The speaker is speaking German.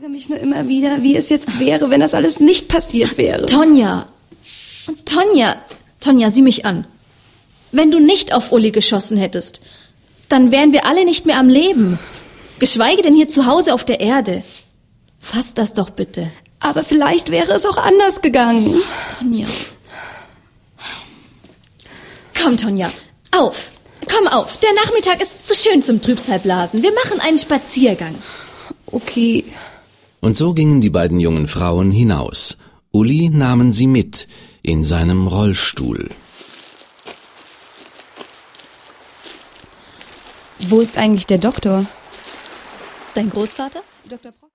frage mich nur immer wieder, wie es jetzt wäre, wenn das alles nicht passiert wäre. Tonja, sieh mich an. Wenn du nicht auf Uli geschossen hättest, dann wären wir alle nicht mehr am Leben. Geschweige denn hier zu Hause auf der Erde. Fass das doch bitte. Aber vielleicht wäre es auch anders gegangen. Tonja. Komm, Tonja, auf. Komm auf. Der Nachmittag ist zu schön zum Trübsalblasen. Wir machen einen Spaziergang. Okay. Und so gingen die beiden jungen Frauen hinaus. Uli nahmen sie mit in seinem Rollstuhl. Wo ist eigentlich der Doktor? Dein Großvater? Dr. Brock?